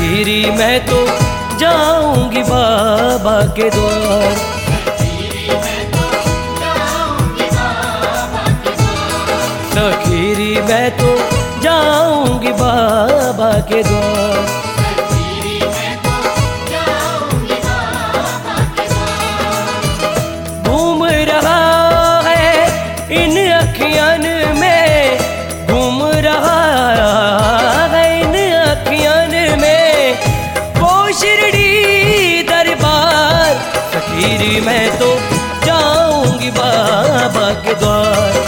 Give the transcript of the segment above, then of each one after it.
सखीरी मैं तो जाऊंगी बाबा के द्वार। सखीरी मैं तो जाऊंगी बाबा के द्वार। घूम रहा है इन अखियन में, घूम रहा है इन अखियन में वो शिरडी दरबार। सखीरी मैं तो जाऊंगी बाबा के द्वार।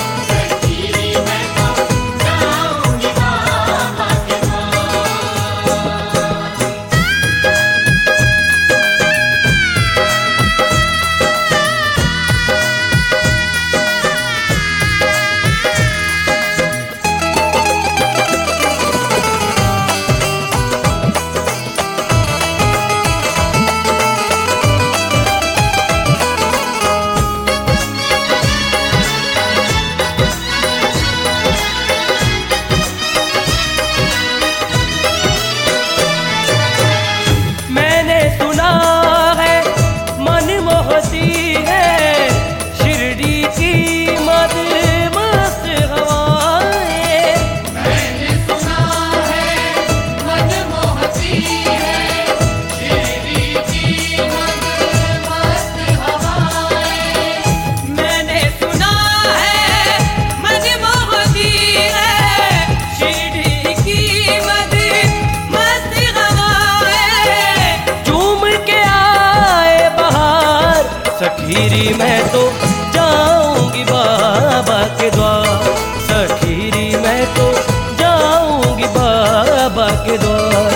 सखीरी मैं तो जाऊंगी बाबा के द्वार। सखीरी मैं तो जाऊंगी बाबा के द्वार।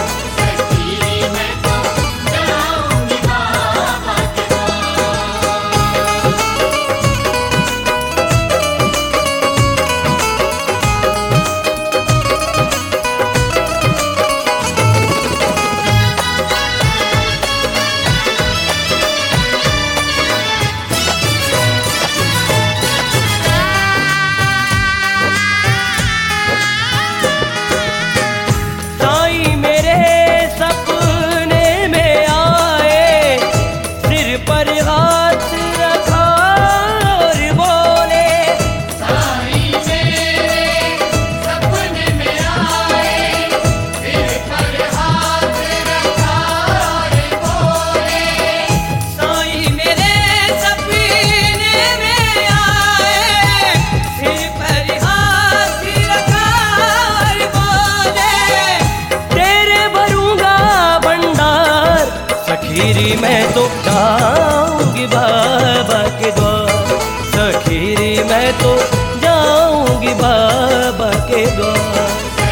सखीरी मैं तो जाऊंगी बाबा के द्वार। सखीरी मैं तो जाऊंगी बाबा के द्वार।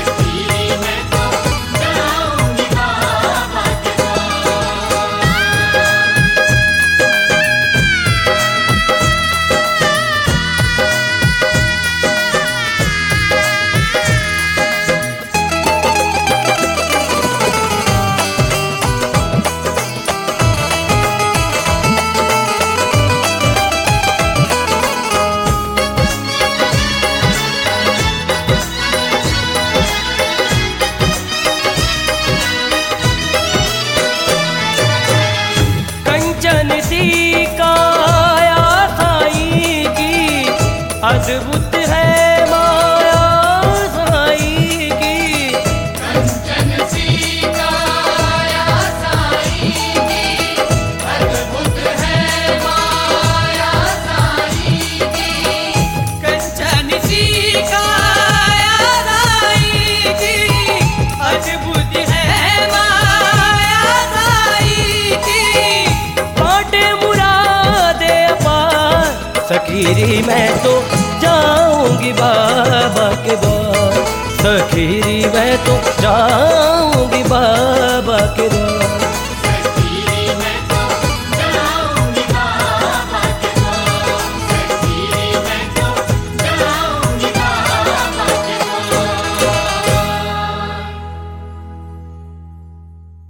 अद्भुत है माया साईं की। कंचन सी काया साईं की, अद्भुत है माया साईं की। कंचन सी काया साईं की, अद्भुत है माया साईं की। बाटे मुरादे अपार। सखीरी मैं तो जाऊंगी बाबा के द्वार। सखीरी मैं तो जाऊंगी बाबा के द्वार।